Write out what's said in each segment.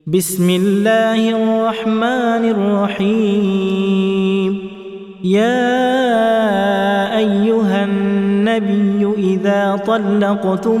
بسم الله الرحمن الرحيم. يا أيها النبي إذا طلقتم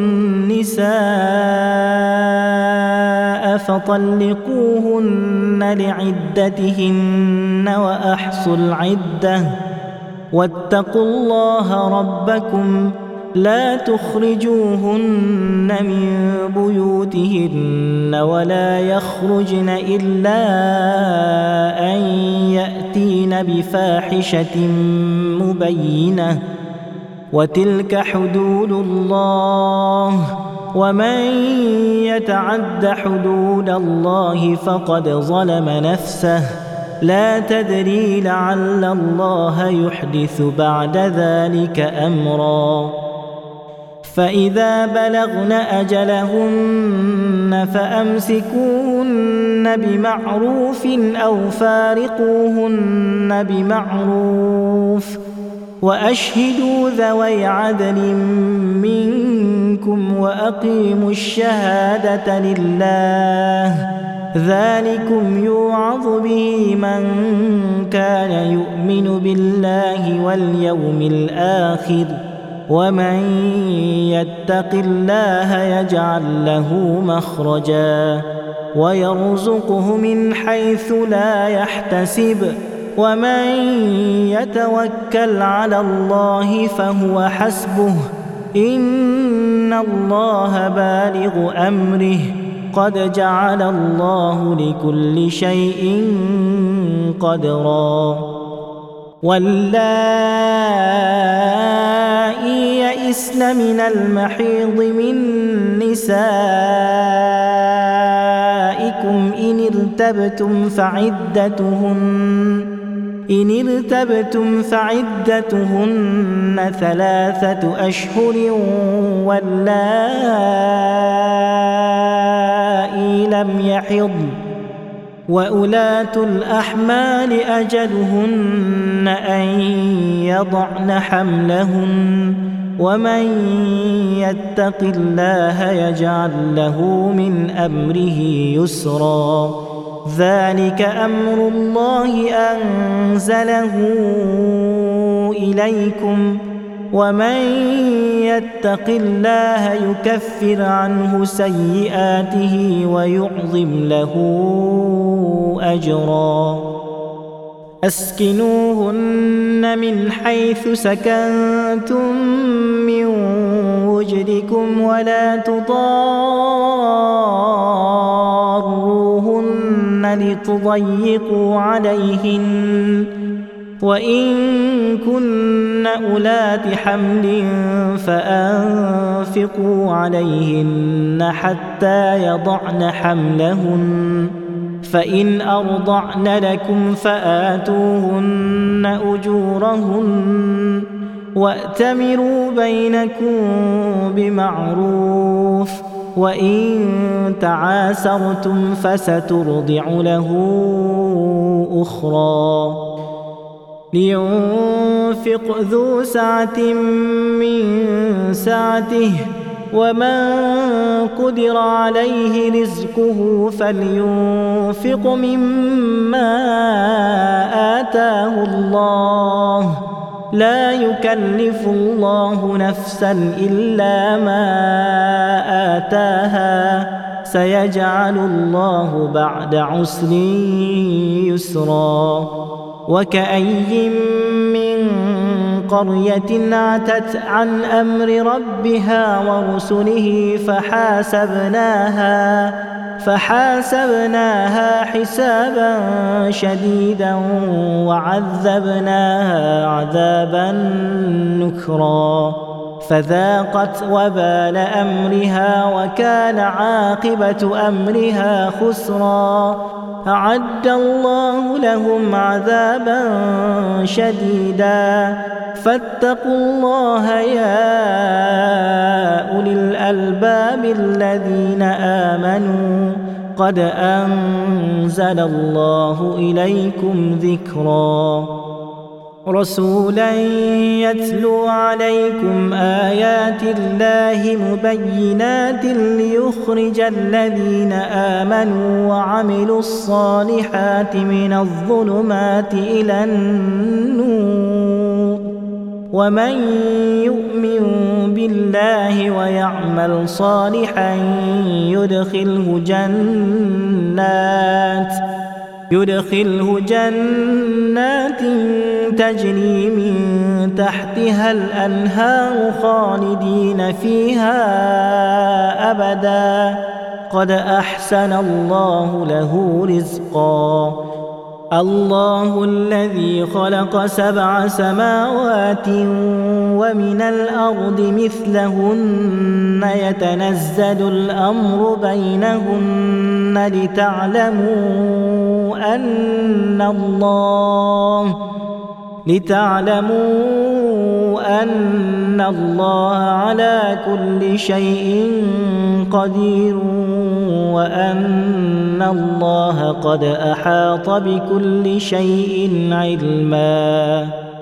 النساء فطلقوهن لعدتهن وأحصوا العدة واتقوا الله ربكم لا تخرجوهن من بيوتهن ولا يخرجن إلا أن يأتين بفاحشة مبينة وتلك حدود الله ومن يتعد حدود الله فقد ظلم نفسه لا تدري لعل الله يحدث بعد ذلك أمرا. فإذا بلغن أجلهن فأمسكوهن بمعروف أو فارقوهن بمعروف وأشهدوا ذوي عدل منكم وأقيموا الشهادة لله ذلكم يوعظ به من كان يؤمن بالله واليوم الآخر ومن يتق الله يجعل له مخرجا ويرزقه من حيث لا يحتسب ومن يتوكل على الله فهو حسبه إن الله بالغ أمره قد جعل الله لكل شيء قدرا. واللائي يئسن من المحيض من نسائكم إن ارتبتم فعدتهن 3 أشهر واللائي لم يحضن وأولاة الأحمال أجلهن أن يضعن حملهن ومن يتق الله يجعل له من أمره يسرا. ذلك أمر الله أنزله إليكم ومن يتق الله يكفر عنه سيئاته ويعظم له أجرا. أسكنوهن من حيث سكنتم من وجدكم ولا تضاروهن لتضيقوا عليهن وإن كن أولات حمل فأنفقوا عليهن حتى يضعن حملهن فإن أرضعن لكم فآتوهن أجورهن وأتمروا بينكم بمعروف وإن تعاسرتم فسترضع له أخرى. لينفق ذو سعة من سعته ومن قدر عليه رزقه فلينفق مما آتاه الله لا يكلف الله نفسا إلا ما آتاها سيجعل الله بعد عسر يسرا. وكأي من قرية عتت عن أمر ربها ورسله فحاسبناها حسابا شديدا وعذبناها عذابا نكرا فذاقت وبال أمرها وكان عاقبة أمرها خسرا. أعد الله لهم عذابا شديدا فاتقوا الله يا أولي الألباب الذين آمنوا قد أنزل الله إليكم ذكرا. رسولا يتلو عليكم آيات الله مبينات ليخرج الذين آمنوا وعملوا الصالحات من الظلمات إلى النور ومن يؤمن بالله ويعمل صالحا يدخله جنات تجري من تحتها الأنهار خالدين فيها أبدا قد أحسن الله له رزقا الله الذي خلق 7 سماوات ومن الأرض مثلهن يتنزل الأمر بينهن لتعلموا أن الله على كل شيء قدير وأن الله قد أحاط بكل شيء علما